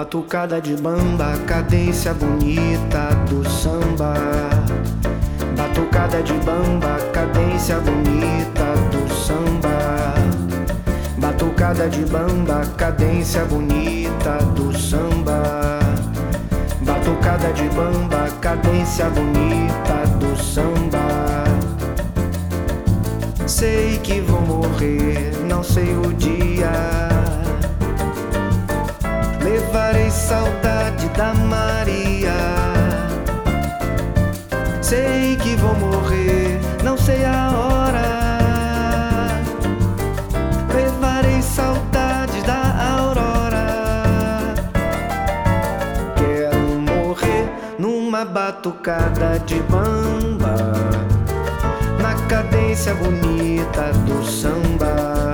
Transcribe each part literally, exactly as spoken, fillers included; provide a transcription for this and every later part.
Batucada de bamba, cadência bonita do samba. Batucada de bamba, cadência bonita do samba. Batucada de bamba, cadência bonita do samba. Batucada de bamba, cadência bonita do samba. Sei que vou morrer, não sei o dia. Levarei saudade da Maria. Sei que vou morrer, não sei a hora. Levarei saudade da aurora. Quero morrer numa batucada de bamba, na cadência bonita do samba.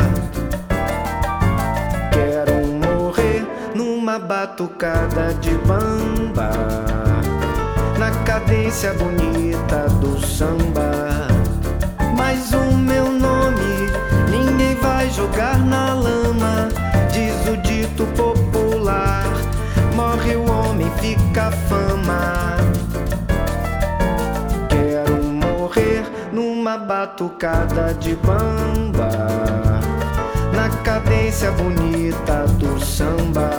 Quero morrer numa batucada de bamba, na cadência bonita do samba. Mas o meu nome ninguém vai jogar na lama. Diz o dito popular: morre o homem, fica a fama. Quero morrer numa batucada de bamba, na cadência bonita do samba.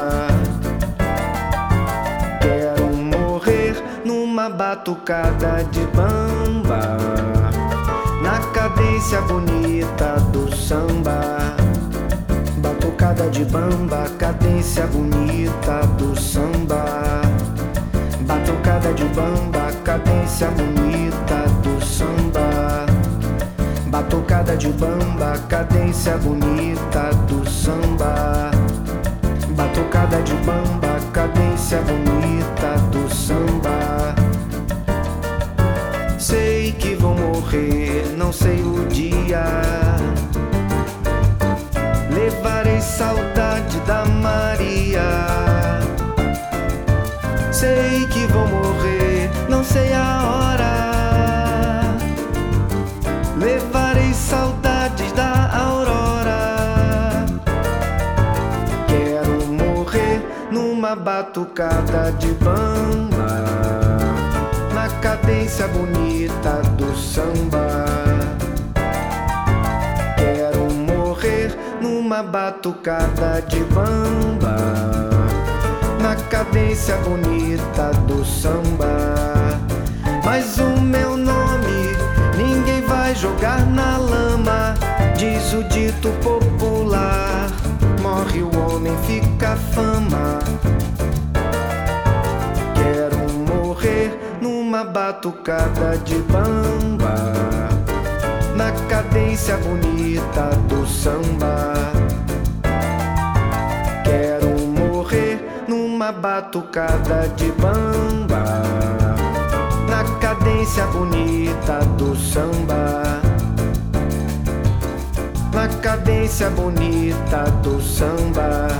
Quero morrer numa batucada de bamba, na cadência bonita do samba. Batucada de bamba, cadência bonita do samba. Batucada de bamba, cadência bonita do samba. Batucada de bamba, cadência bonita do samba. Batucada de bamba, cadência bonita do samba. Sei que vou morrer, não sei o dia. Levarei saudade da Maria. Sei que vou morrer, não sei a hora. Levarei saudades da aurora. Quero morrer numa batucada de bamba, na cadência bonita do samba. Quero morrer numa batucada de bamba, na cadência bonita do samba. Mas o meu nome ninguém vai jogar na lama. Diz o dito popular: morre o homem, fica a fama. Quero morrer numa batucada de bamba, na cadência bonita do samba. Quero morrer numa batucada de bamba, na cadência bonita do samba. Na cadência bonita do samba.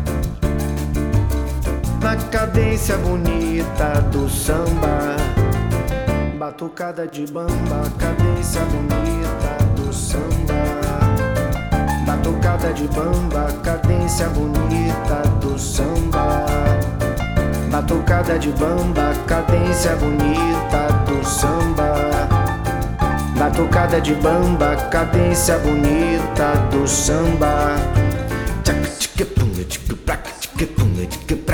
Na cadência bonita do samba. Batucada de bamba, cadência bonita do samba. Batucada de bamba, cadência bonita do samba. Batucada de bamba, cadência bonita do samba. Batucada de bamba, cadência bonita do samba. Tchac, tchic, punga, tchic, prac, tchic, punga, tchic, prac.